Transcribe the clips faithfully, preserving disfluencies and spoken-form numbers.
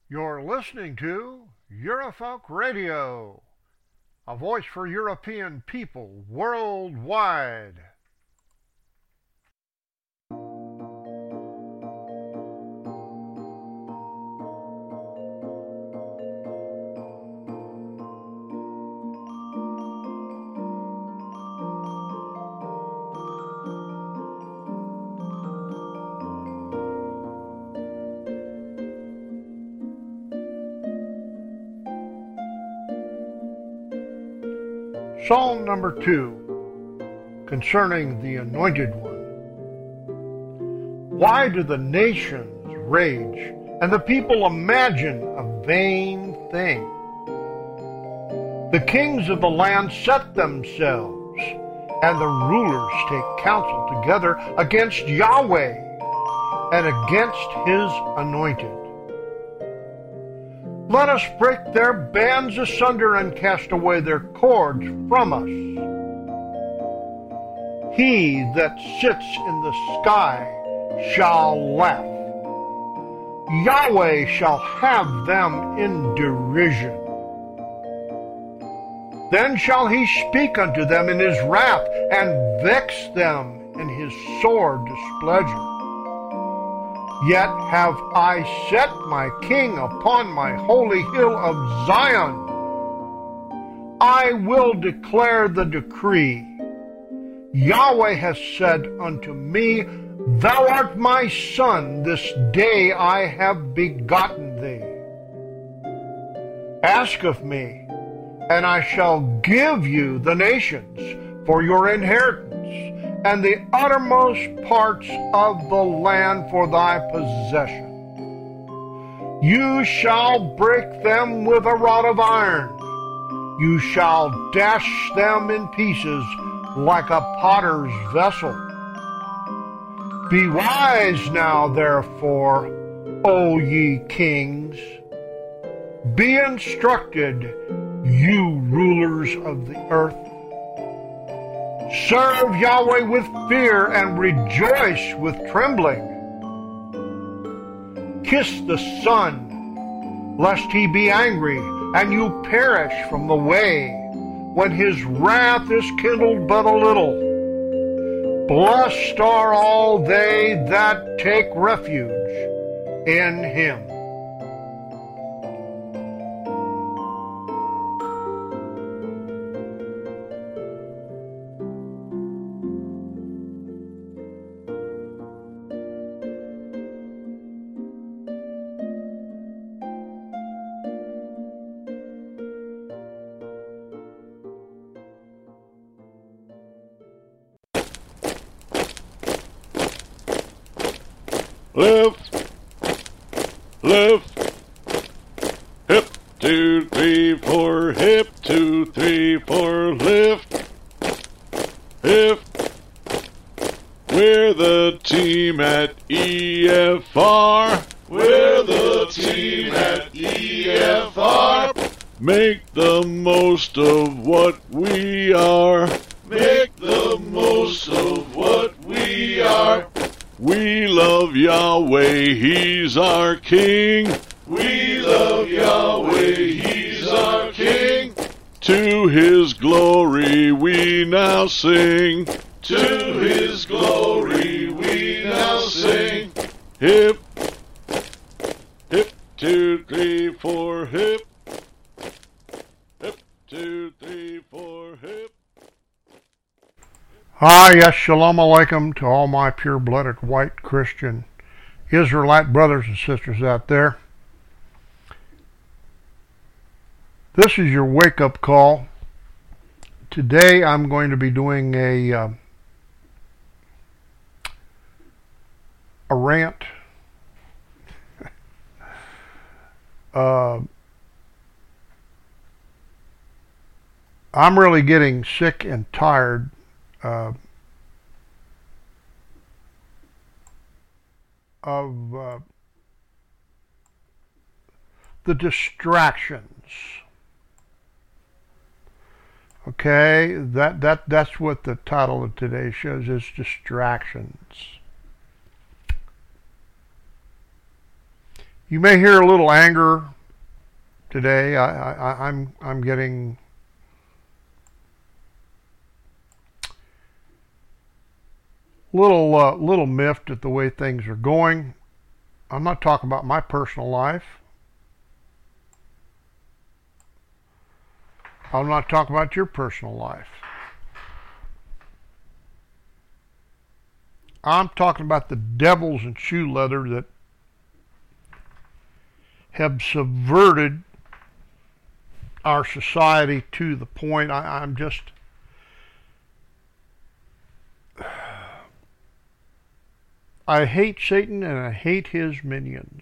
You're listening to Eurofolk Radio, a voice for European people worldwide. Psalm number two, concerning the Anointed One. Why do the nations rage, and the people imagine a vain thing? The kings of the land set themselves, and the rulers take counsel together against Yahweh and against His anointed. Let us break their bands asunder and cast away their cords from us. He that sits in the sky shall laugh. Yahweh shall have them in derision. Then shall he speak unto them in his wrath, and vex them in his sore displeasure. Yet have I set my king upon my holy hill of Zion. I will declare the decree. Yahweh has said unto me, Thou art my son, this day I have begotten thee. Ask of me, and I shall give you the nations for your inheritance, and the uttermost parts of the land for thy possession. You shall break them with a rod of iron. You shall dash them in pieces like a potter's vessel. Be wise now, therefore, O ye kings. Be instructed, you rulers of the earth. Serve Yahweh with fear and rejoice with trembling. Kiss the Son, lest he be angry, and you perish from the way, when his wrath is kindled but a little. Blessed are all they that take refuge in him. Left, left, hip, two, three, four, hip, two, three, four, lift, hip. We're the team at E F R. We're the team at E F R. Make the most of what we are. Make the most of what we are. We love Yahweh, He's our King. We love Yahweh, He's our King. To His glory we now sing. To His glory we now sing. Hip, hip, two, three, four, hip. Hip, two, three, four, hip. Ah, yes, shalom aleichem to all my pure-blooded white Christian Israelite brothers and sisters out there. This is your wake-up call. Today I'm going to be doing a uh, a rant. uh, I'm really getting sick and tired Uh, of uh, the distractions. Okay, that that that's what the title of today's show is, distractions. You may hear a little anger today. I, I, I'm I'm getting little uh, little miffed at the way things are going. I'm not talking about my personal life. I'm not talking about your personal life. I'm talking about the devils in shoe leather that have subverted our society to the point I, I'm just I hate Satan and I hate his minions.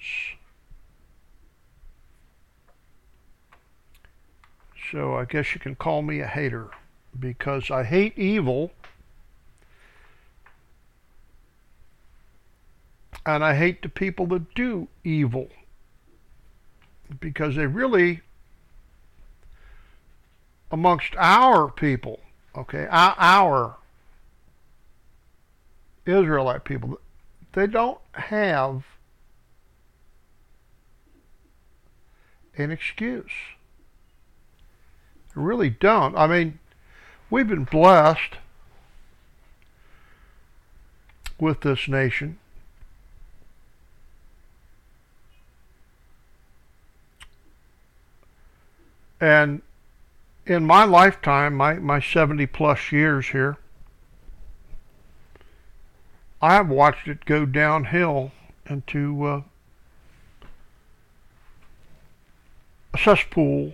So I guess you can call me a hater because I hate evil and I hate the people that do evil because they really, amongst our people, okay, our, our Israelite people, they don't have an excuse. They really don't. I mean, we've been blessed with this nation. And in my lifetime, my, my seventy plus years here, I have watched it go downhill into uh, a cesspool.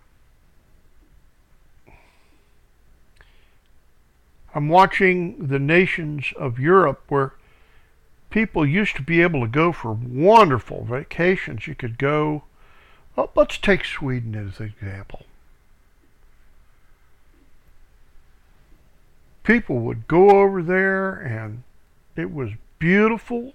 I'm watching the nations of Europe where people used to be able to go for wonderful vacations. You could go, oh, let's take Sweden as an example. People would go over there and it was beautiful,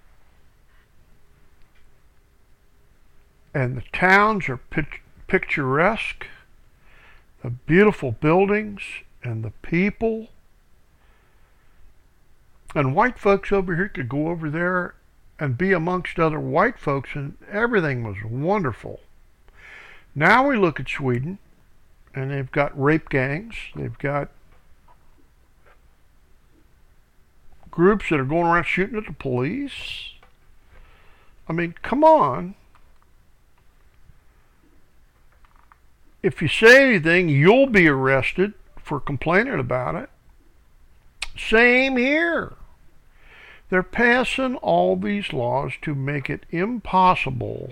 and the towns are picturesque, the beautiful buildings and the people. And white folks over here could go over there and be amongst other white folks, and everything was wonderful. Now we look at Sweden, and they've got rape gangs, they've got groups that are going around shooting at the police. I mean, come on. If you say anything, you'll be arrested for complaining about it. Same here. They're passing all these laws to make it impossible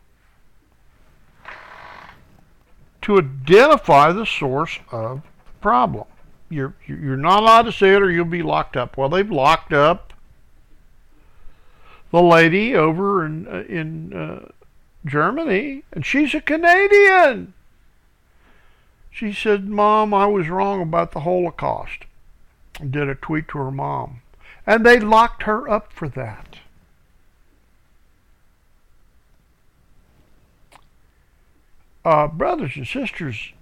to identify the source of the problem. You're you're not allowed to say it or you'll be locked up. Well, they've locked up the lady over in uh, in uh, Germany, and she's a Canadian. She said, "Mom, I was wrong about the Holocaust." And did a tweet to her mom, and they locked her up for that. Uh, brothers and sisters,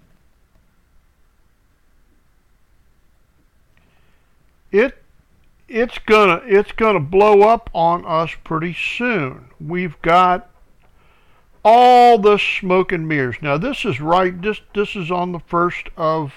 It it's gonna it's gonna blow up on us pretty soon. We've got all the smoke and mirrors. Now this is right. This this is on the first of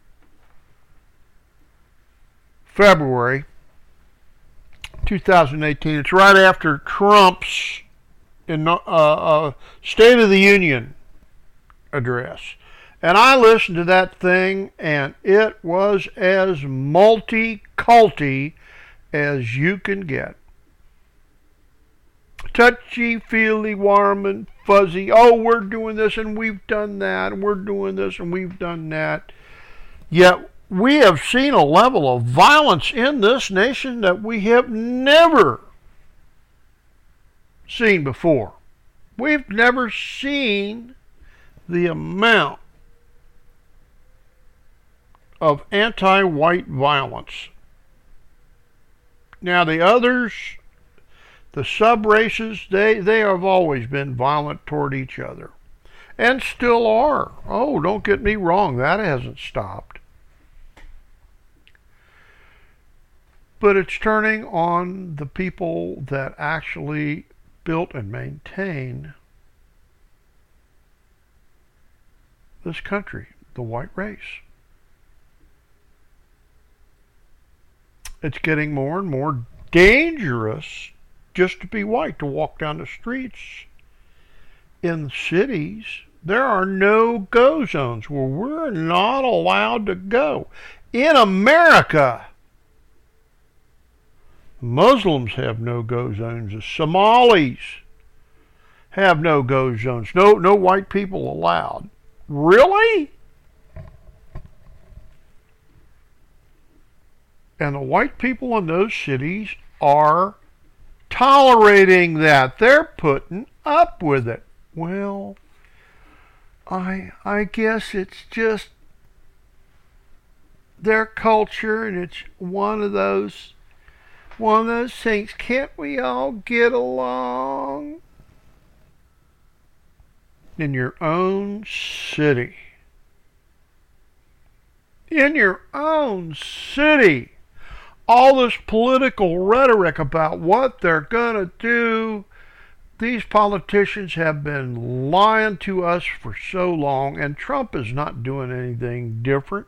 February, two thousand eighteen. It's right after Trump's in, uh, uh, State of the Union address. And I listened to that thing, and it was as multi-culty as you can get. Touchy-feely, warm and fuzzy. Oh, we're doing this, and we've done that, and we're doing this, and we've done that. Yet, we have seen a level of violence in this nation that we have never seen before. We've never seen the amount of anti-white violence. Now the others, the sub-races, they, they have always been violent toward each other. And still are. Oh, don't get me wrong, that hasn't stopped. But it's turning on the people that actually built and maintain this country, the white race. It's getting more and more dangerous just to be white, to walk down the streets. In the cities, there are no-go zones where we're not allowed to go. In America, Muslims have no-go zones. The Somalis have no-go zones. No, no white people allowed. Really? And the white people in those cities are tolerating that. They're putting up with it. Well, I I guess it's just their culture, and it's one of those one of those things. Can't we all get along? In your own city. In your own city. All this political rhetoric about what they're going to do. These politicians have been lying to us for so long, and Trump is not doing anything different.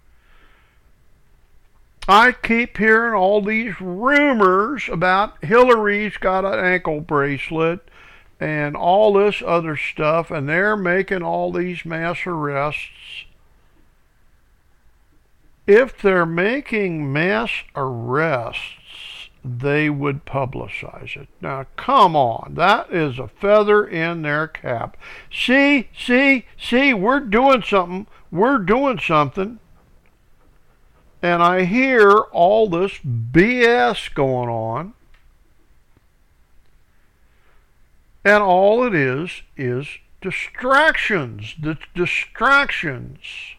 I keep hearing all these rumors about Hillary's got an ankle bracelet and all this other stuff, and they're making all these mass arrests. If they're making mass arrests, they would publicize it. Now, come on. That is a feather in their cap. See, see, see, we're doing something. We're doing something. And I hear all this B S going on. And all it is, is distractions. The distractions.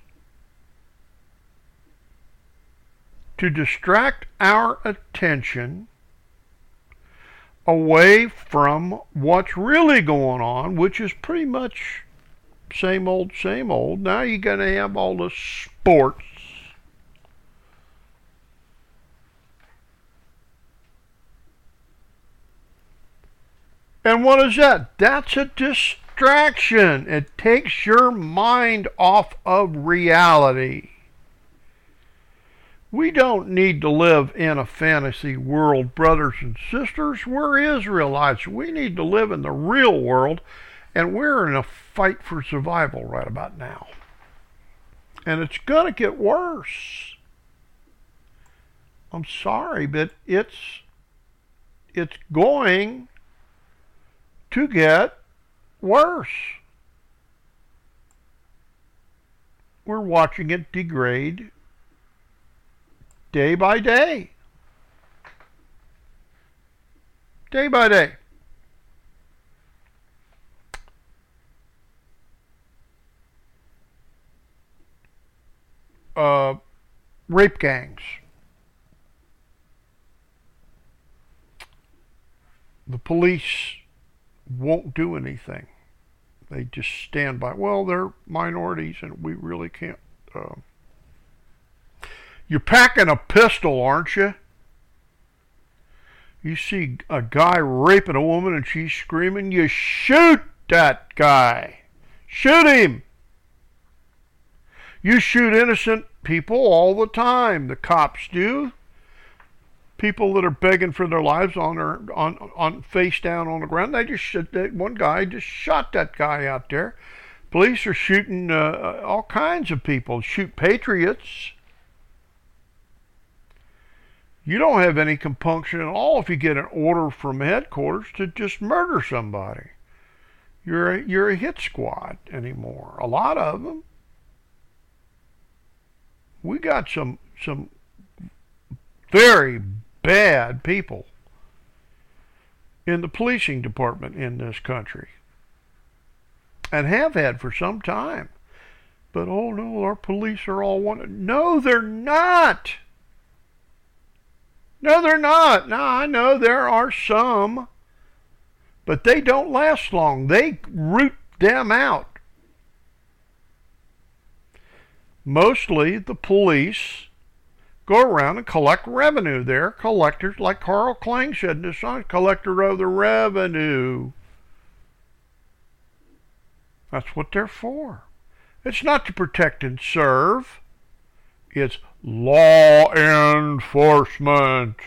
To distract our attention away from what's really going on, which is pretty much same old, same old. Now you're going to have all the sports. And what is that? That's a distraction. It takes your mind off of reality. We don't need to live in a fantasy world, brothers and sisters. We're Israelites. We need to live in the real world, and we're in a fight for survival right about now. And it's going to get worse. I'm sorry, but it's it's going to get worse. We're watching it degrade day by day. Day by day. Uh, rape gangs. The police won't do anything. They just stand by. Well, they're minorities, and we really can't. Uh, You're packing a pistol, aren't you? You see a guy raping a woman and she's screaming, you shoot that guy. Shoot him. You shoot innocent people all the time. The cops do. People that are begging for their lives on their on on face down on the ground. They just shot that one guy just shot that guy out there. Police are shooting uh, all kinds of people. Shoot patriots. You don't have any compunction at all if you get an order from headquarters to just murder somebody. You're a, you're a hit squad anymore. A lot of them. We got some some very bad people in the policing department in this country, and have had for some time. But oh no, our police are all wanted. No, they're not. No, they're not. Now, I know there are some, but they don't last long. They root them out. Mostly the police go around and collect revenue. They're collectors, like Carl Klang said in his song, collector of the revenue. That's what they're for. It's not to protect and serve. It's law enforcement.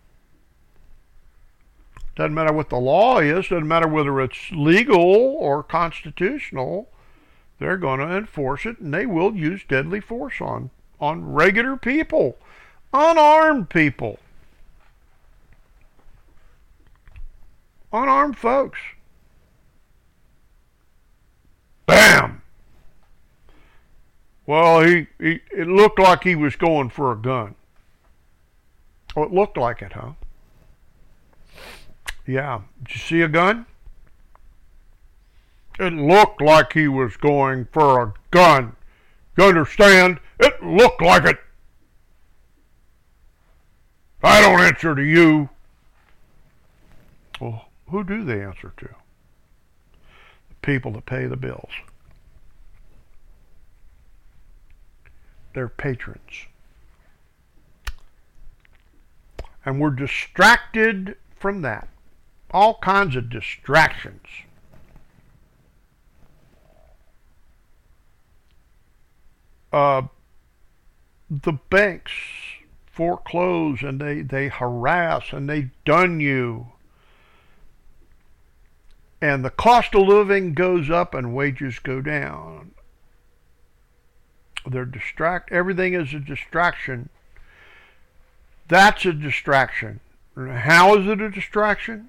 Doesn't matter what the law is. Doesn't matter whether it's legal or constitutional. They're going to enforce it, and they will use deadly force on, on regular people, unarmed people, unarmed folks. Bam! Well, he, he it looked like he was going for a gun. Oh, it looked like it, huh? Yeah. Did you see a gun? It looked like he was going for a gun. You understand? It looked like it. I don't answer to you. Well, who do they answer to? The people that pay the bills. They're patrons. And we're distracted from that. All kinds of distractions. Uh, the banks foreclose and they, they harass and they dun you. And the cost of living goes up and wages go down. They're distract. Everything is a distraction. That's a distraction. How is it a distraction?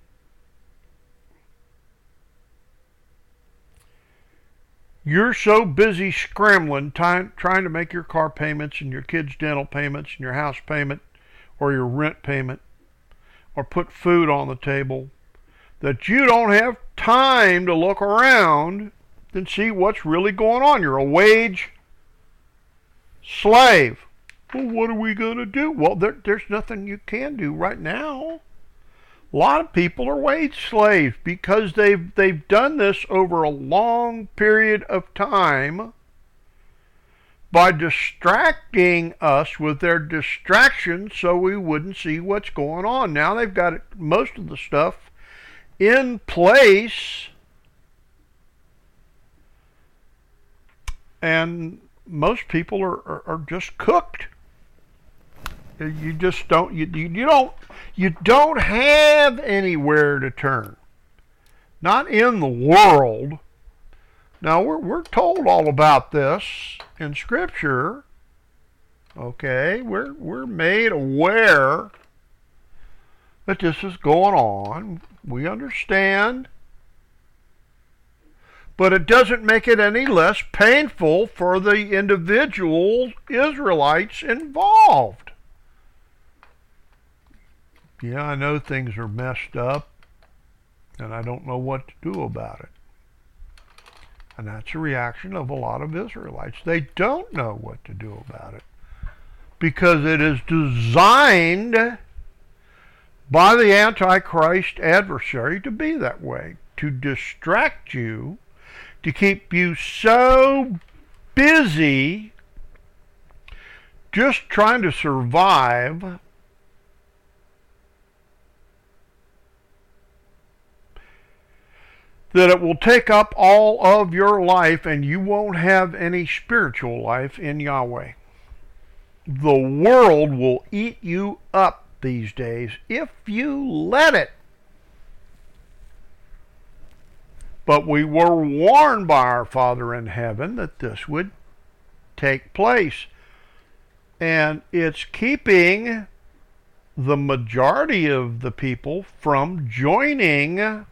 You're so busy scrambling, time, trying to make your car payments and your kids' dental payments and your house payment or your rent payment or put food on the table that you don't have time to look around and see what's really going on. You're a wage slave. Well, what are we going to do? Well, there, there's nothing you can do right now. A lot of people are wage slaves because they've they've done this over a long period of time by distracting us with their distractions so we wouldn't see what's going on. Now they've got most of the stuff in place, and most people are, are, are just cooked. You just don't you, you you don't you don't have anywhere to turn. Not in the world. Now we're we're told all about this in Scripture. Okay, we're we're made aware that this is going on. We understand. But it doesn't make it any less painful for the individual Israelites involved. Yeah, I know things are messed up, and I don't know what to do about it. And that's a reaction of a lot of Israelites. They don't know what to do about it because it is designed by the Antichrist adversary to be that way, to distract you, to keep you so busy just trying to survive that it will take up all of your life and you won't have any spiritual life in Yahweh. The world will eat you up these days if you let it. But we were warned by our Father in heaven that this would take place. And it's keeping the majority of the people from joining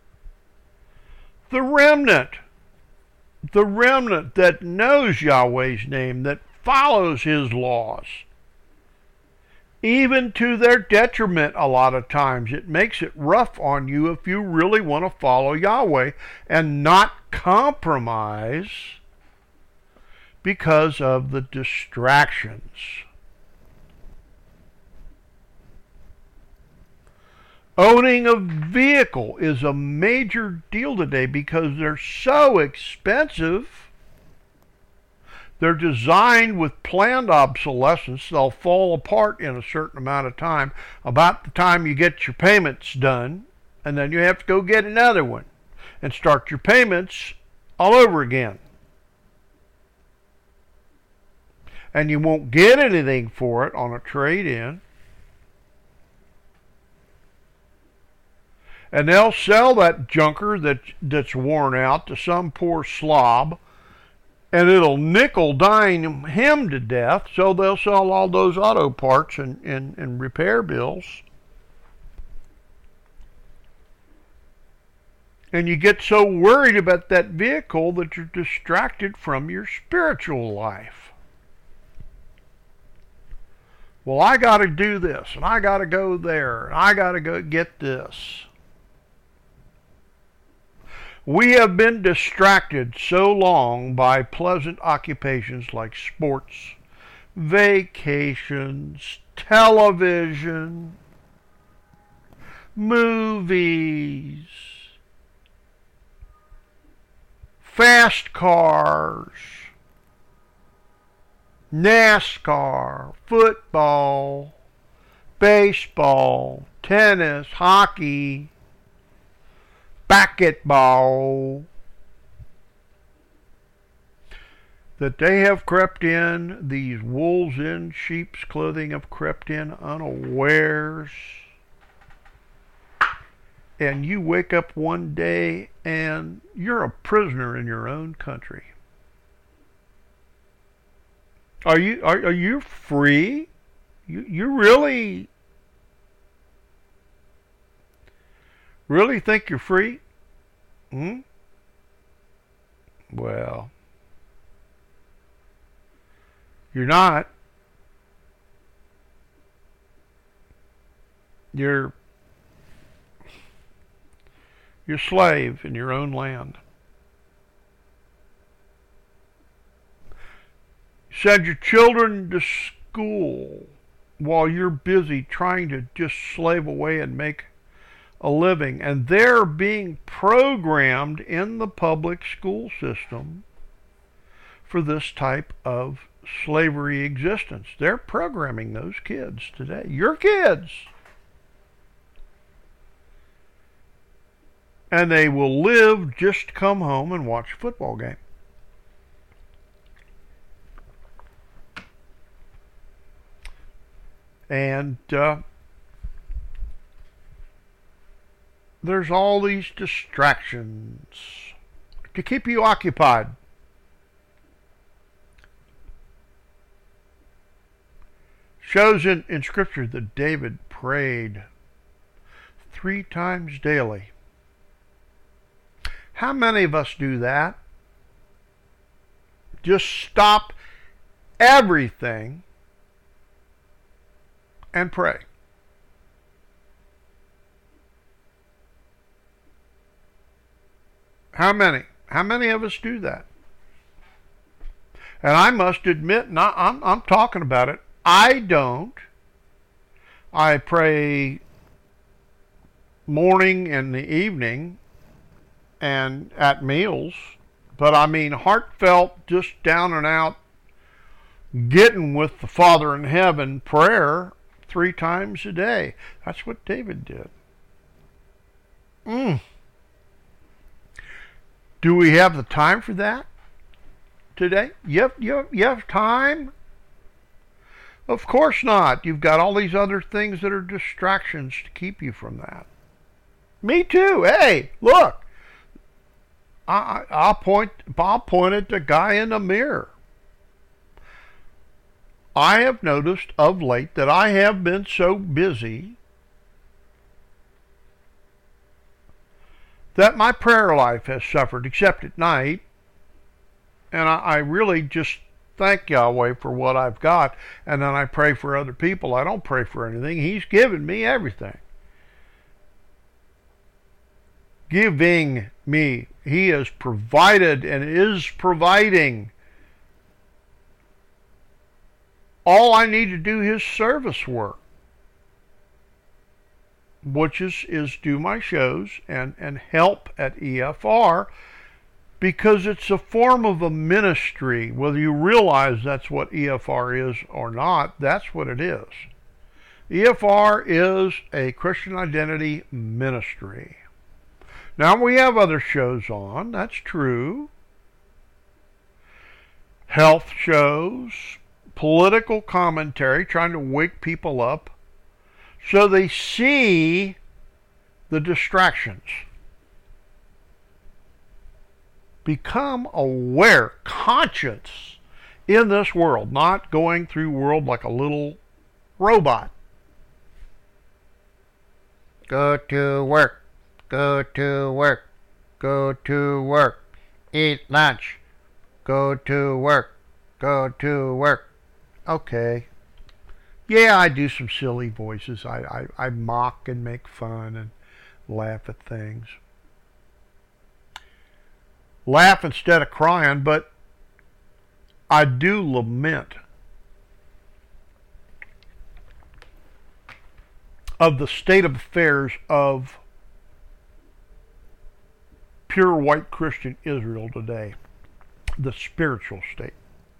the remnant, the remnant that knows Yahweh's name, that follows His laws, even to their detriment a lot of times. It makes it rough on you if you really want to follow Yahweh and not compromise because of the distractions. Owning a vehicle is a major deal today because they're so expensive. They're designed with planned obsolescence. They'll fall apart in a certain amount of time, about the time you get your payments done, and then you have to go get another one and start your payments all over again. and you won't get anything for it on a trade-in. And they'll sell that junker that, that's worn out to some poor slob, and it'll nickel dime him to death, so they'll sell all those auto parts and, and, and repair bills. And you get so worried about that vehicle that you're distracted from your spiritual life. Well, I got to do this, and I got to go there, and I got to go get this. We have been distracted so long by pleasant occupations like sports, vacations, television, movies, fast cars, NASCAR, football, baseball, tennis, hockey, basketball, that they have crept in, these wolves in sheep's clothing have crept in unawares, and you wake up one day and you're a prisoner in your own country. Are you are, are you free? You you really really think you're free? Hmm? Well, you're not. You're you're a slave in your own land. Send your children to school while you're busy trying to just slave away and make a living, and they're being programmed in the public school system for this type of slavery existence. They're programming those kids today. Your kids. And they will live just to come home and watch a football game. And uh, there's all these distractions to keep you occupied. Shows in, in Scripture that David prayed three times daily. How many of us do that? Just stop everything and pray. How many? How many of us do that? And I must admit, and I, I'm, I'm talking about it, I don't. I pray morning and the evening and at meals, but I mean heartfelt, just down and out, getting with the Father in heaven prayer three times a day. That's what David did. Mm. Do we have the time for that today? You have, you have, you have time? Of course not. You've got all these other things that are distractions to keep you from that. Me too. Hey, look. I, I'll point, I'll point at the guy in the mirror. I have noticed of late that I have been so busy that my prayer life has suffered, except at night. And I, I really just thank Yahweh for what I've got. And then I pray for other people. I don't pray for anything. He's given me everything. Giving me. He has provided and is providing. All I need to do is service work, which is, is do my shows and, and help at E F R, because it's a form of a ministry. Whether you realize that's what E F R is or not, that's what it is. E F R is a Christian identity ministry. Now, we have other shows on, that's true. Health shows, political commentary, trying to wake people up so they see the distractions. Become aware, conscious in this world, not going through world like a little robot. Go to work, go to work, go to work, eat lunch, go to work, go to work. Okay. Yeah, I do some silly voices. I, I, I mock and make fun and laugh at things. Laugh instead of crying, but I do lament of the state of affairs of pure white Christian Israel today, the spiritual state.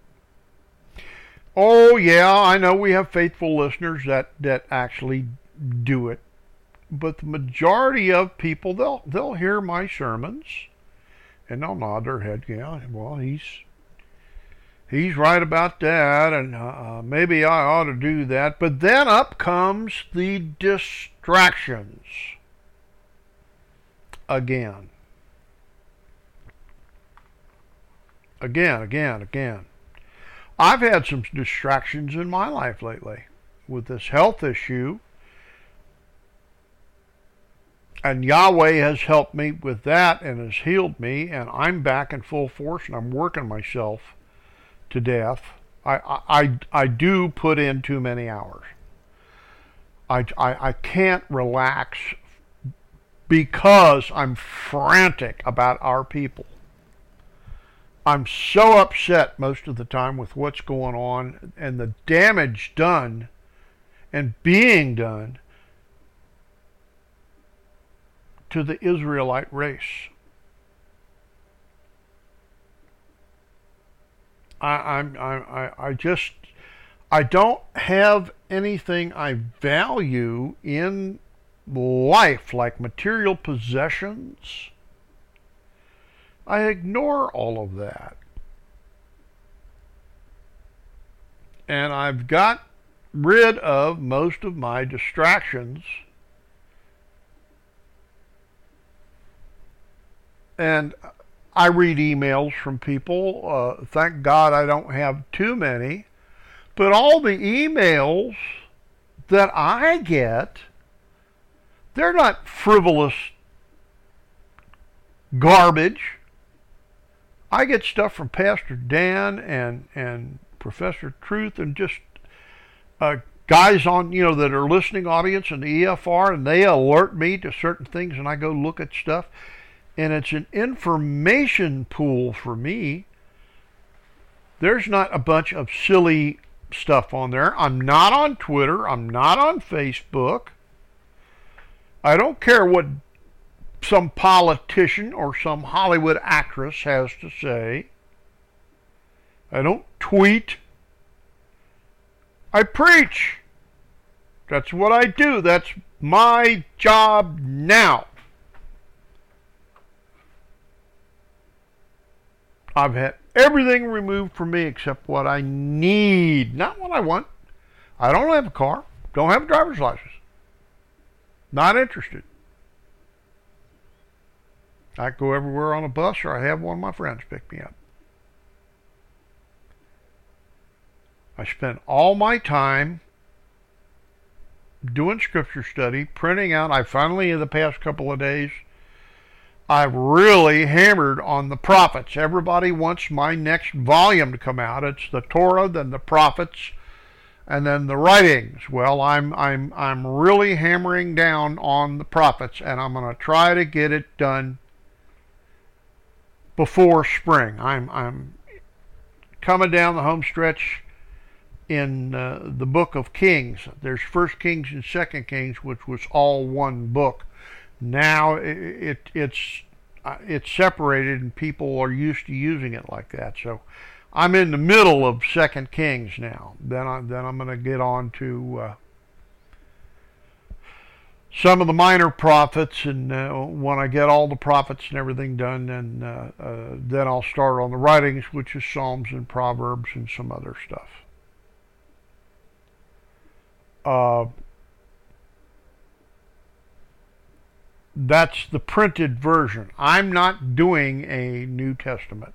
Oh yeah, I know we have faithful listeners that, that actually do it, but the majority of people, they'll they'll hear my sermons and they'll nod their head. Yeah, well he's he's right about that, and uh, maybe I ought to do that. But then up comes the distractions again. Again, again, again. I've had some distractions in my life lately with this health issue, and Yahweh has helped me with that and has healed me, and I'm back in full force and I'm working myself to death. I, I, I do put in too many hours. I, I, I can't relax because I'm frantic about our people. I'm so upset most of the time with what's going on and the damage done and being done to the Israelite race. I, I'm, I, I just, I don't have anything I value in life like material possessions. I ignore all of that. And I've got rid of most of my distractions. And I read emails from people. Uh, thank God I don't have too many. But all the emails that I get, they're not frivolous garbage. I get stuff from Pastor Dan and, and Professor Truth and just uh, guys on, you know, that are listening audience in the E F R, and they alert me to certain things, and I go look at stuff. And it's an information pool for me. There's not a bunch of silly stuff on there. I'm not on Twitter. I'm not on Facebook. I don't care what some politician or some Hollywood actress has to say. I don't tweet. I preach. That's what I do. That's my job now. I've had everything removed from me except what I need, not what I want. I don't have a car. Don't have a driver's license. Not interested. I go everywhere on a bus, or I have one of my friends pick me up. I spend all my time doing scripture study, printing out. I finally, in the past couple of days, I've really hammered on the prophets. Everybody wants my next volume to come out. It's the Torah, then the prophets, and then the writings. Well, I'm I'm I'm really hammering down on the prophets, and I'm going to try to get it done before spring. I'm I'm coming down the home stretch in uh, the book of Kings. There's First Kings and Second Kings, which was all one book. Now it, it it's uh, it's separated, and people are used to using it like that. So I'm in the middle of Second Kings now. Then I then I'm going to get on to uh, some of the minor prophets, and uh, when I get all the prophets and everything done, then uh, uh, then I'll start on the writings, which is Psalms and Proverbs and some other stuff. Uh, that's the printed version. I'm not doing a New Testament.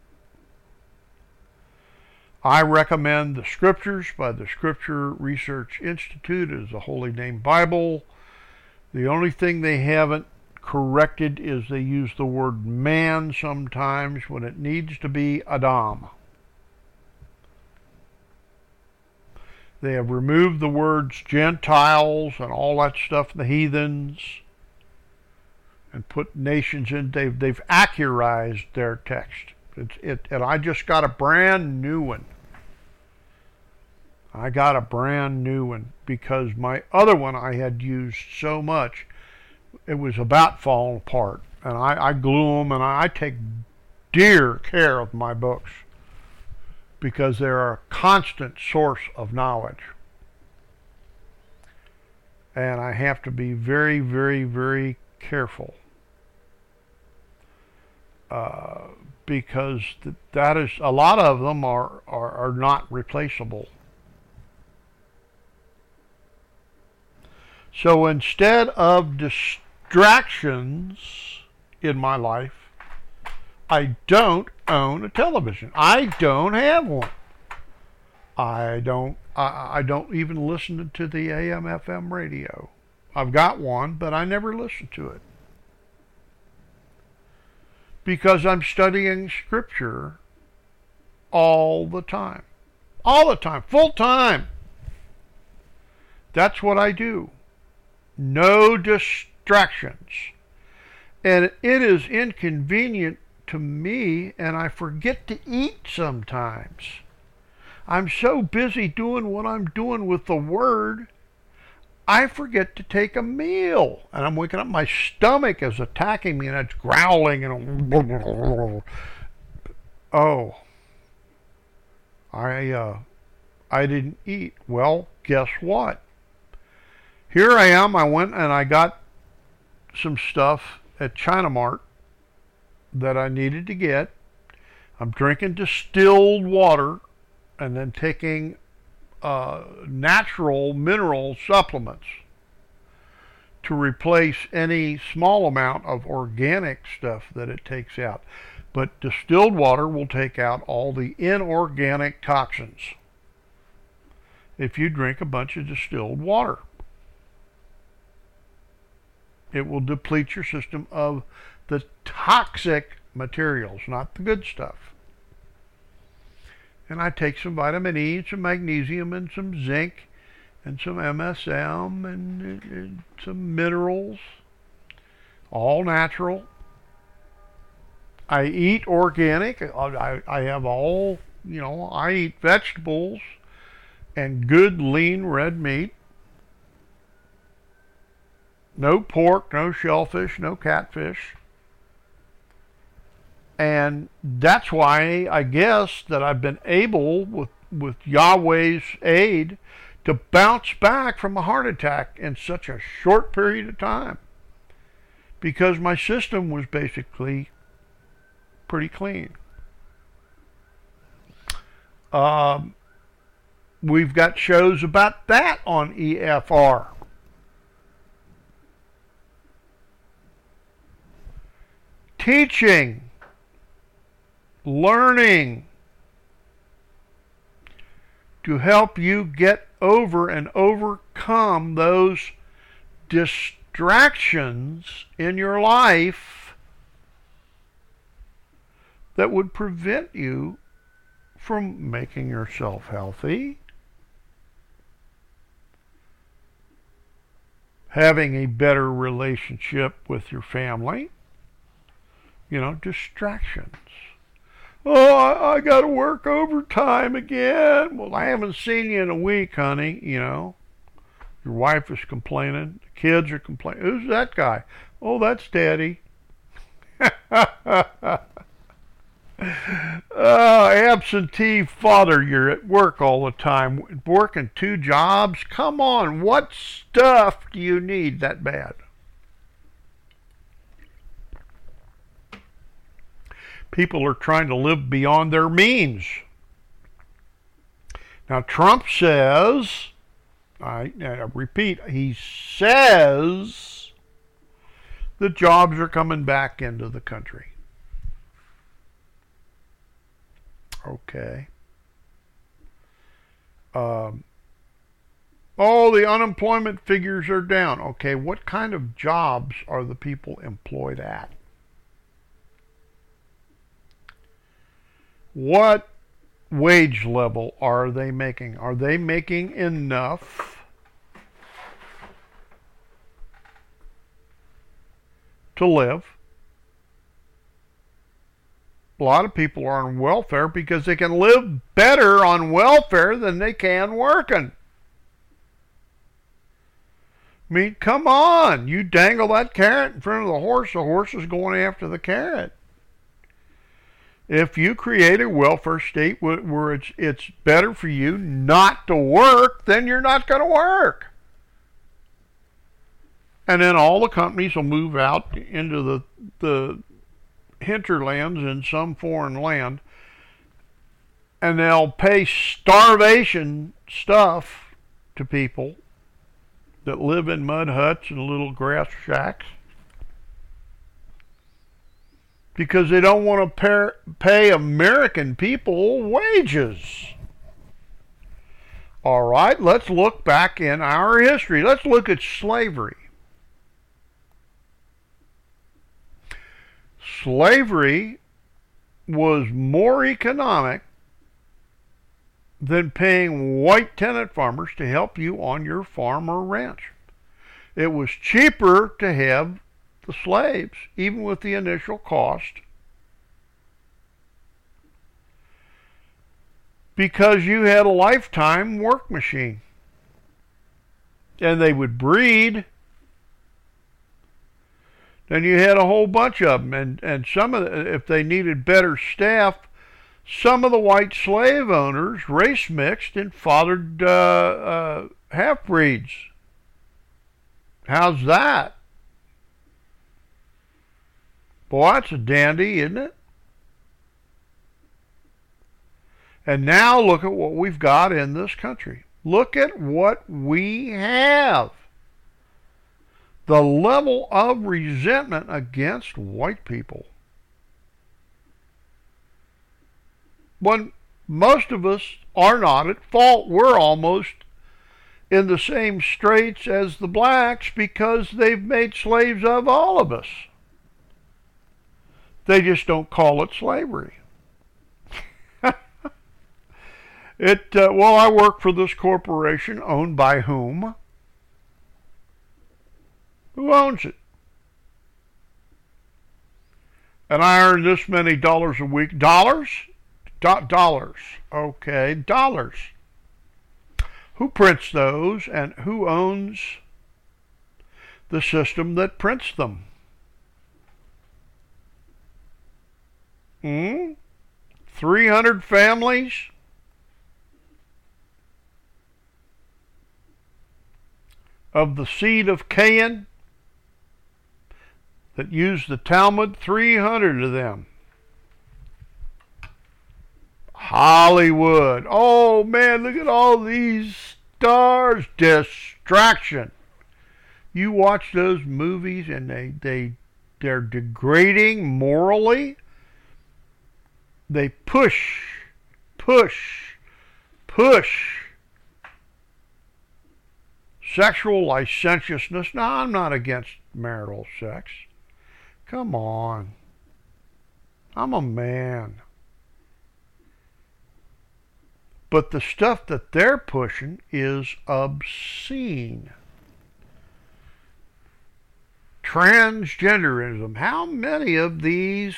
I recommend the Scriptures by the Scripture Research Institute as the Holy Name Bible. The only thing they haven't corrected is they use the word man sometimes when it needs to be Adam. They have removed the words Gentiles and all that stuff, the heathens, and put nations in. They've, they've accurized their text. It's, it, and I just got a brand new one. I got a brand new one because my other one I had used so much, it was about falling apart. And I, I glue them, and I, I take dear care of my books because they're a constant source of knowledge. And I have to be very, very, very careful. Uh, because th- that is, a lot of them are, are, are not replaceable. So instead of distractions in my life, I don't own a television. I don't have one. I don't I, I don't even listen to the A M F M radio. I've got one, but I never listen to it. Because I'm studying Scripture all the time. All the time. Full time. That's what I do. No distractions. And it is inconvenient to me, and I forget to eat sometimes. I'm so busy doing what I'm doing with the Word, I forget to take a meal. And I'm waking up, my stomach is attacking me, and it's growling, and oh, I, uh, I didn't eat. Well, guess what? Here I am, I went and I got some stuff at China Mart that I needed to get. I'm drinking distilled water and then taking uh, natural mineral supplements to replace any small amount of organic stuff that it takes out. But distilled water will take out all the inorganic toxins if you drink a bunch of distilled water. It will deplete your system of the toxic materials, not the good stuff. And I take some vitamin E, some magnesium, and some zinc, and some M S M, and, and some minerals, all natural. I eat organic. I, I have all, you know, I eat vegetables and good lean red meat. No pork, no shellfish, no catfish. And that's why I guess that I've been able, with, with Yahweh's aid, to bounce back from a heart attack in such a short period of time. Because my system was basically pretty clean. Um, we've got shows about that on E F R. Teaching, learning to help you get over and overcome those distractions in your life that would prevent you from making yourself healthy, having a better relationship with your family. You know, distractions. Oh, I, I got to work overtime again. Well, I haven't seen you in a week, honey. You know, your wife is complaining. The kids are complaining. Who's that guy? Oh, that's Daddy. Oh, absentee father, you're at work all the time, working two jobs. Come on, what stuff do you need that bad? People are trying to live beyond their means. Now, Trump says I, I repeat, he says the jobs are coming back into the country. Okay. Um, oh, the unemployment figures are down. Okay, what kind of jobs are the people employed at? What wage level are they making? Are they making enough to live? A lot of people are on welfare because they can live better on welfare than they can working. I mean, come on. You dangle that carrot in front of the horse, the horse is going after the carrot. If you create a welfare state where it's it's better for you not to work, then you're not going to work. And then all the companies will move out into the the hinterlands in some foreign land, and they'll pay starvation stuff to people that live in mud huts and little grass shacks, because they don't want to pay American people wages. All right, let's look back in our history. Let's look at slavery. Slavery was more economic than paying white tenant farmers to help you on your farm or ranch. It was cheaper to have the slaves, even with the initial cost, because you had a lifetime work machine. And they would breed. Then you had a whole bunch of them. And, and some of the, if they needed better staff, some of the white slave owners race mixed and fathered uh, uh, half-breeds. How's that? Boy, that's a dandy, isn't it? And now look at what we've got in this country. Look at what we have. The level of resentment against white people. When most of us are not at fault, we're almost in the same straits as the blacks because they've made slaves of all of us. They just don't call it slavery. It uh, well, I work for this corporation owned by whom? Who owns it? And I earn this many dollars a week. Dollars? Do- dollars. Okay, dollars. Who prints those and who owns the system that prints them? Hmm? three hundred families? Of the seed of Cain that used the Talmud, three hundred of them. Hollywood. Oh man, look at all these stars. Distraction. You watch those movies and they, they, they're degrading morally. They push, push, push sexual licentiousness. Now, I'm not against marital sex. Come on. I'm a man. But the stuff that they're pushing is obscene. Transgenderism. How many of these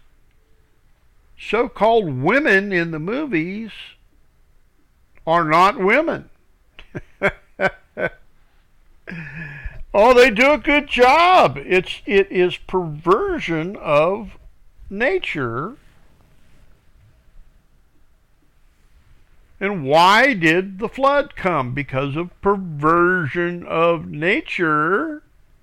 so-called women in the movies are not women? Oh, they do a good job. It's it is perversion of nature. And why did the flood come? Because of perversion of nature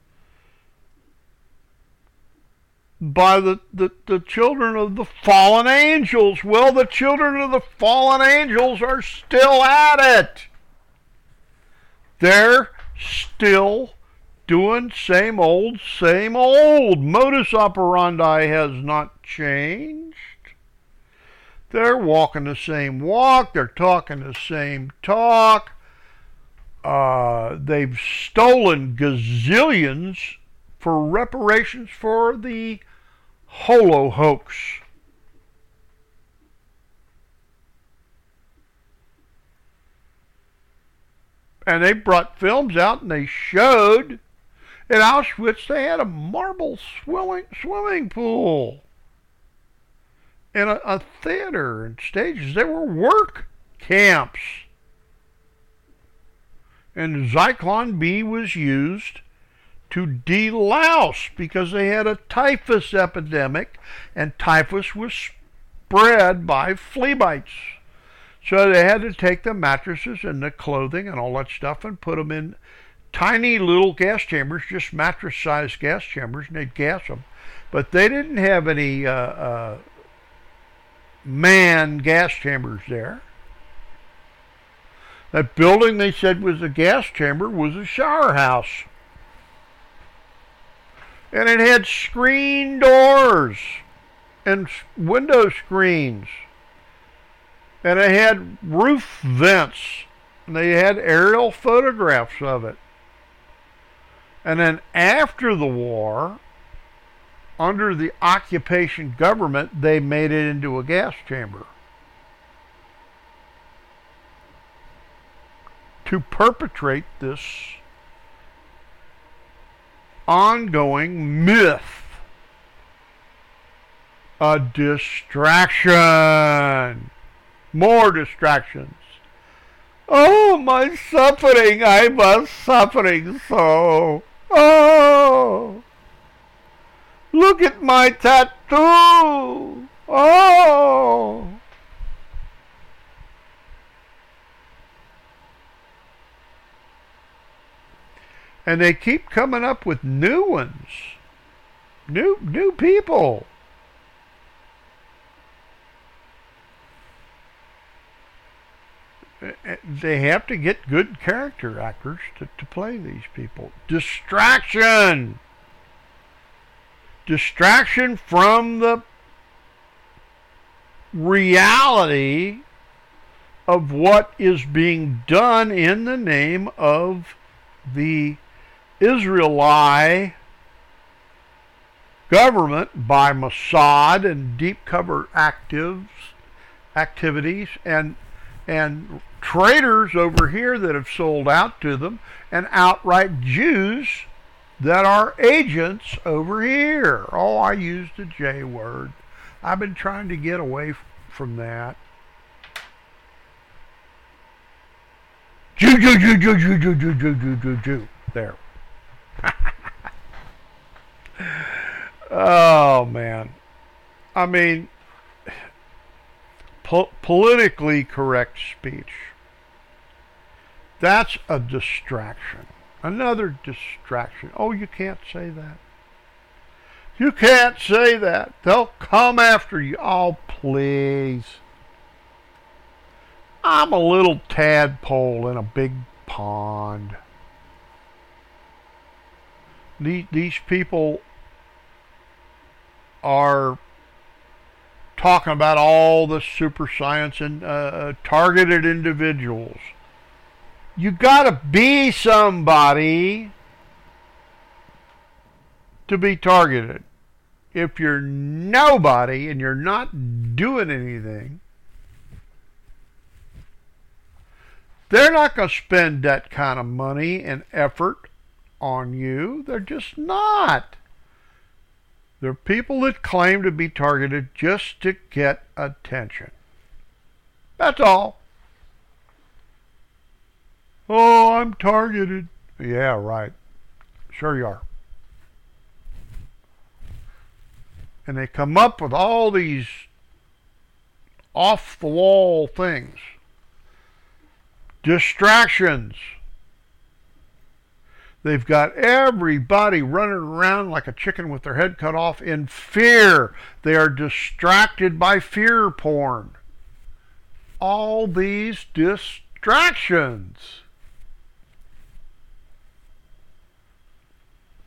by the, the, the children of the fallen angels. Well, the children of the fallen angels are still at it. They're still doing same old, same old. Modus operandi has not changed. They're walking the same walk. They're talking the same talk. Uh, they've stolen gazillions for reparations for the Holo hoax. And they brought films out and they showed in Auschwitz they had a marble swimming, swimming pool and a, a theater and stages. They were work camps. And Zyklon B was used to delouse because they had a typhus epidemic, and typhus was spread by flea bites. So they had to take the mattresses and the clothing and all that stuff and put them in tiny little gas chambers, just mattress-sized gas chambers, and they'd gas them. But they didn't have any uh, uh, manned gas chambers there. That building they said was a gas chamber was a shower house. And it had screen doors and window screens. And it had roof vents. And they had aerial photographs of it. And then after the war, under the occupation government, they made it into a gas chamber. To perpetrate this ongoing myth. A distraction. More distractions. Oh, my suffering. I was suffering so. Oh. Look at my tattoo. Oh. And they keep coming up with new ones. New new people. They have to get good character actors to, to play these people. Distraction. Distraction from the reality of what is being done in the name of the Israeli government by Mossad and deep cover actives, activities and and traitors over here that have sold out to them, and outright Jews that are agents over here. Oh, I used the J word. I've been trying to get away f- from that. Jew, Jew, Jew, Jew, Jew, Jew, Jew, Jew, Jew, Jew, Jew. There. Oh, man. I mean, po- politically correct speech. That's a distraction. Another distraction. Oh, you can't say that. You can't say that. They'll come after you. Oh, please. I'm a little tadpole in a big pond. These, these people are talking about all the super science and uh, targeted individuals. You gotta be somebody to be targeted. If you're nobody and you're not doing anything, they're not going to spend that kind of money and effort on you. They're just not. They're people that claim to be targeted just to get attention. That's all. Oh, I'm targeted. Yeah, right. Sure you are. And they come up with all these off-the-wall things. Distractions. They've got everybody running around like a chicken with their head cut off in fear. They are distracted by fear porn. All these distractions.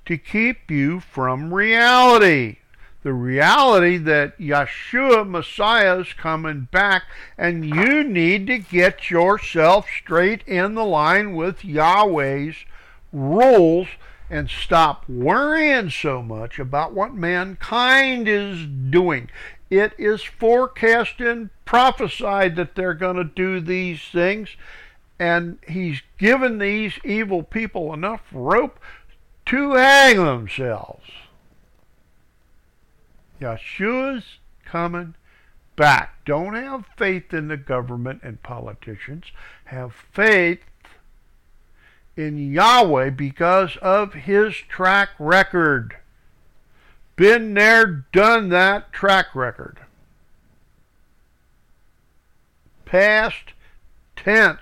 to keep you from reality. The reality that Yeshua Messiah is coming back, and you need to get yourself straight in the line with Yahweh's rules and stop worrying so much about what mankind is doing. It is forecast and prophesied that they're going to do these things, and he's given these evil people enough rope to hang themselves. Yeshua's coming back. Don't have faith in the government and politicians. Have faith in Yahweh because of his track record. Been there, done that track record. Past tense.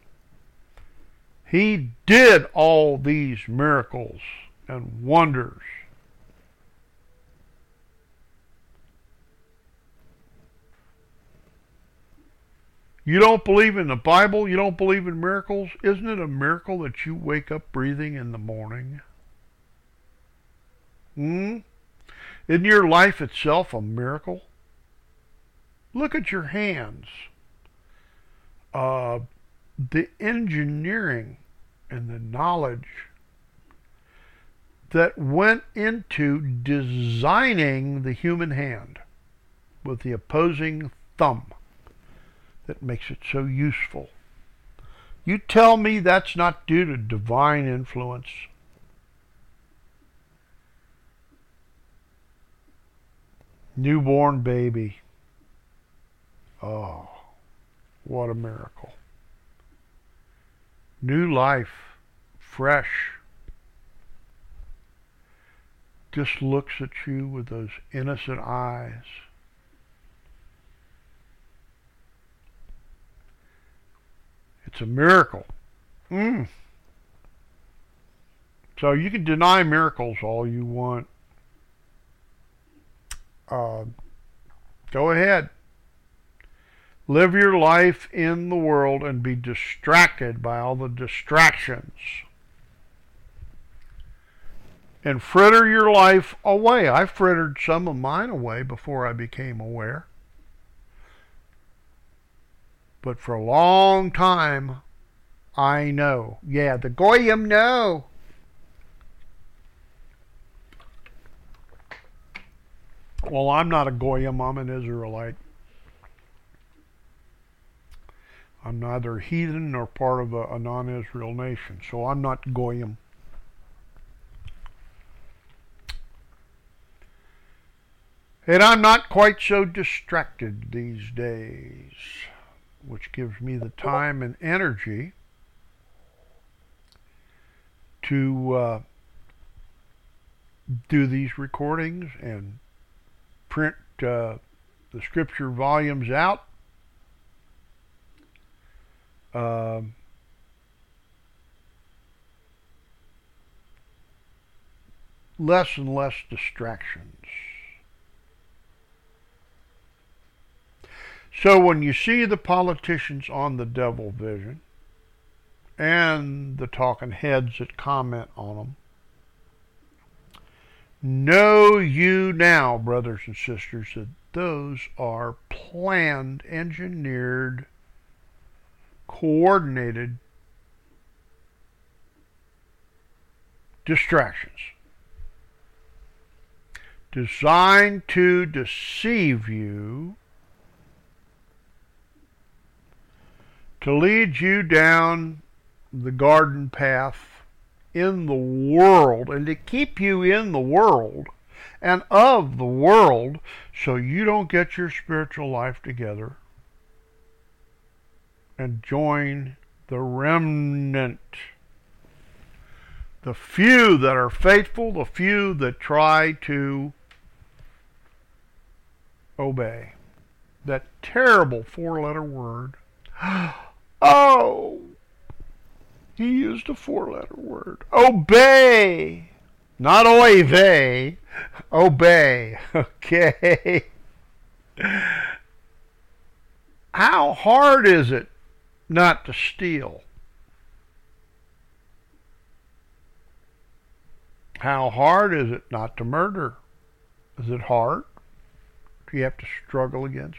He did all these miracles and wonders. You don't believe in the Bible? You don't believe in miracles? Isn't it a miracle that you wake up breathing in the morning? Hmm? Isn't your life itself a miracle? Look at your hands. Uh, the engineering and the knowledge that went into designing the human hand with the opposing thumb that makes it so useful. You tell me that's not due to divine influence? Newborn baby. Oh, what a miracle. New life, fresh. Just looks at you with those innocent eyes. It's a miracle. Mm. So you can deny miracles all you want. Uh, go ahead. Live your life in the world and be distracted by all the distractions. And fritter your life away. I frittered some of mine away before I became aware. But for a long time, I know. Yeah, the Goyim know. Well, I'm not a Goyim, I'm an Israelite. I'm neither heathen nor part of a, a non-Israel nation, so I'm not Goyim. And I'm not quite so distracted these days, which gives me the time and energy to uh, do these recordings and print uh, the scripture volumes out. Uh, less and less distractions. So when you see the politicians on the Devil Vision and the talking heads that comment on them, know you now, brothers and sisters, that those are planned, engineered, coordinated distractions designed to deceive you, to lead you down the garden path in the world, and to keep you in the world and of the world, so you don't get your spiritual life together and join the remnant. The few that are faithful, the few that try to obey. That terrible four-letter word. Oh, he used a four-letter word. Obey. Not oy vey. Obey. Okay. How hard is it not to steal? How hard is it not to murder? Is it hard? Do you have to struggle against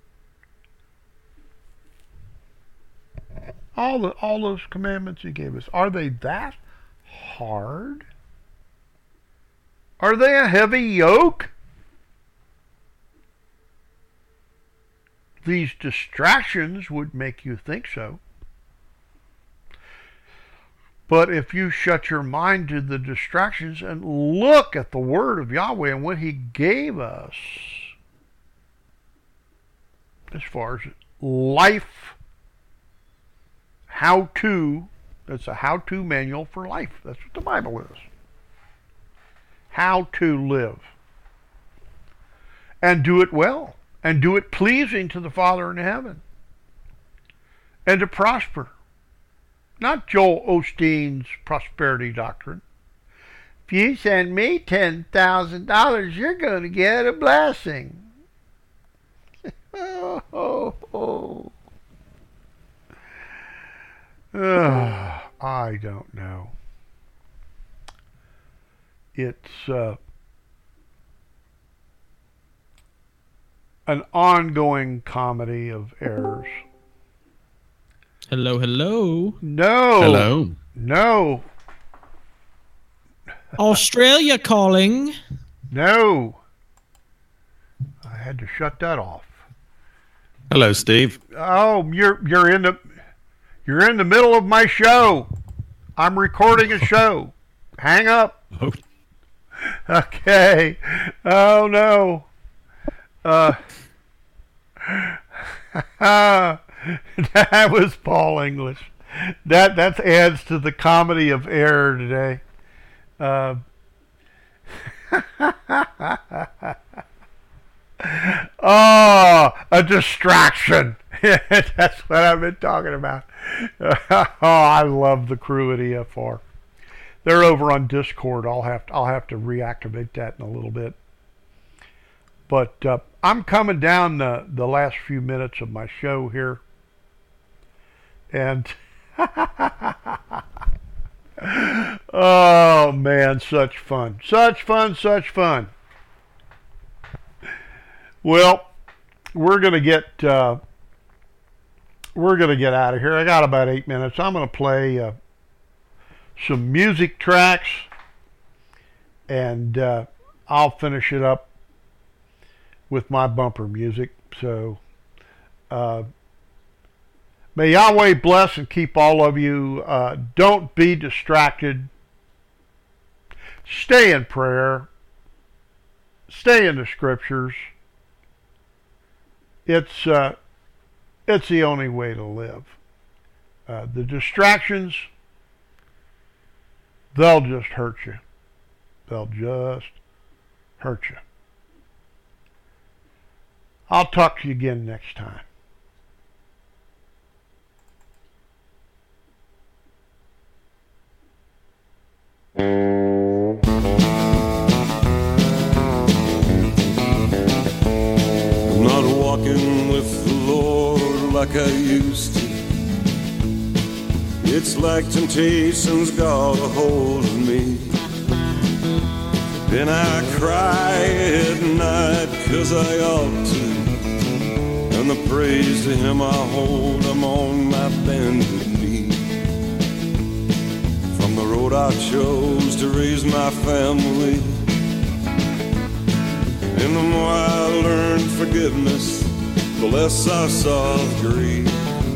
it? All the all those commandments he gave us, are they that hard? Are they a heavy yoke? These distractions would make you think so. But if you shut your mind to the distractions and look at the Word of Yahweh and what He gave us as far as life, how to, it's a how-to manual for life. That's what the Bible is. How to live. And do it well. And do it pleasing to the Father in heaven. And to prosper. Not Joel Osteen's prosperity doctrine. If you send me ten thousand dollars, you're going to get a blessing. oh, oh, oh. Uh, I don't know. It's uh, an ongoing comedy of errors. Hello, hello. No. Hello. No. Australia calling. No. I had to shut that off. Hello, Steve. Oh, you're you're in the you're in the middle of my show. I'm recording a show. Hang up. Oh. Okay. Oh no. Uh that was Paul English. That that adds to the comedy of error today. Uh, oh, a distraction. That's what I've been talking about. Oh, I love the crew at E F R. They're over on Discord. I'll have to, I'll have to reactivate that in a little bit. But uh, I'm coming down the, the last few minutes of my show here. And oh man, such fun. Such fun, such fun. Well, we're going to get uh, we're going to get out of here. I got about eight minutes. I'm going to play uh, some music tracks, and uh, I'll finish it up with my bumper music. So uh, may Yahweh bless and keep all of you. Uh, don't be distracted. Stay in prayer. Stay in the scriptures. It's uh, it's the only way to live. Uh, the distractions, they'll just hurt you. They'll just hurt you. I'll talk to you again next time. I'm not walking with the Lord like I used to. It's like temptation's got a hold of me. Then I cry at night 'cause I ought to. And the praise to Him I hold, I'm on my bended knee. From the road I chose to raise my family, and the more I learned forgiveness, the less I saw of grief.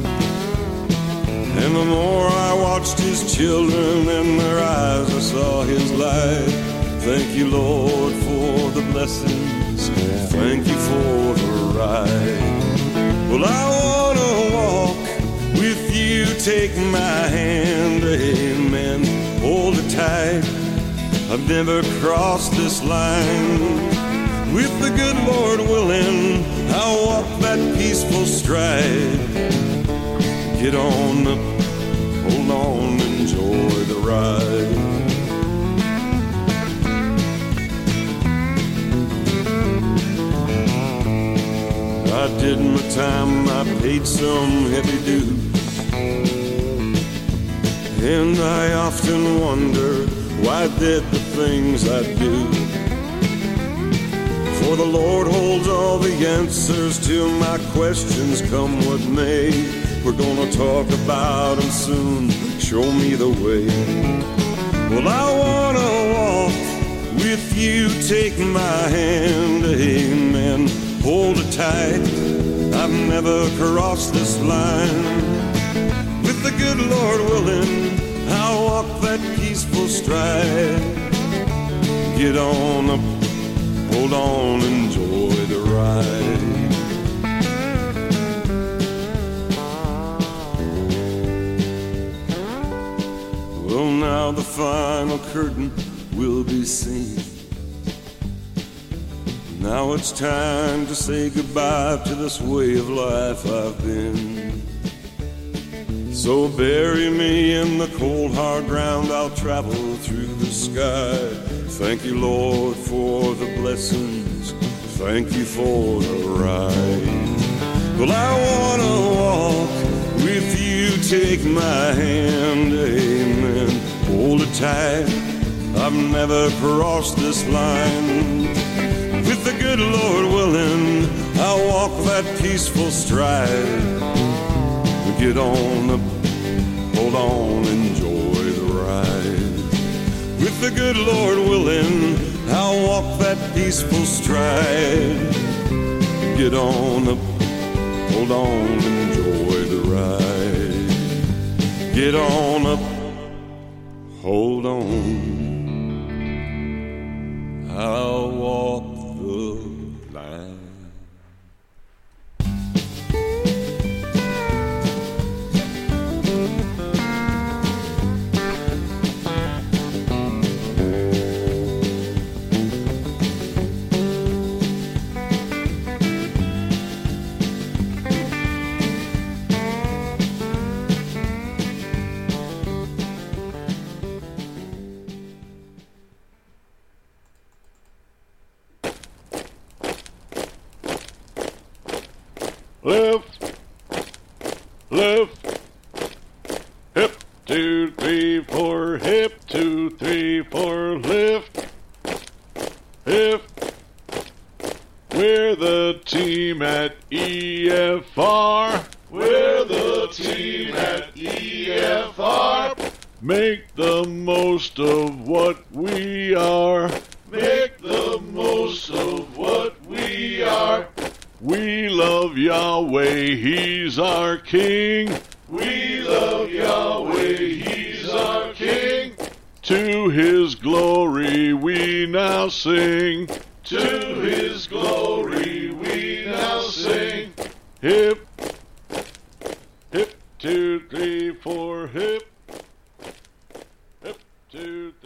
And the more I watched His children, in their eyes I saw His light. Thank you, Lord, for the blessings. Thank you for the ride. Well, I want to walk with you. Take my hand, amen. Hold it tight. I've never crossed this line. With the good Lord willing, I'll walk that peaceful stride. Get on up, hold on, enjoy the ride. I did my time, I paid some heavy dues. And I often wonder, why did the things I do. For the Lord holds all the answers to my questions, come what may. We're gonna talk about him soon, show me the way. Well, I wanna walk with you, take my hand, amen. Hold it tight, I've never crossed this line. With the good Lord willing, I'll walk that peaceful stride. Get on up, hold on, enjoy the ride. Well, now the final curtain will be seen. Now it's time to say goodbye to this way of life I've been. So bury me in the cold hard ground, I'll travel through the sky. Thank you, Lord, for the blessings, thank you for the ride. Well, I wanna walk with you, take my hand, amen. Hold it tight, I've never crossed this line. With the good Lord willing, I'll walk that peaceful stride. Get on up, hold on, enjoy the ride. With the good Lord willing, I'll walk that peaceful stride. Get on up, hold on, enjoy the ride. Get on up, hold on, I'll walk the line. Left, left, hip, two, three, four, hip, two, three, four, lift, hip. We're the team at E F R. We're the team at E F R. Make the most of what we are. Make the most of what we are. We love Yahweh, He's our King. We love Yahweh, He's our King. To His glory we now sing. To His glory we now sing. Hip, hip, two, three, four, hip. Hip, two,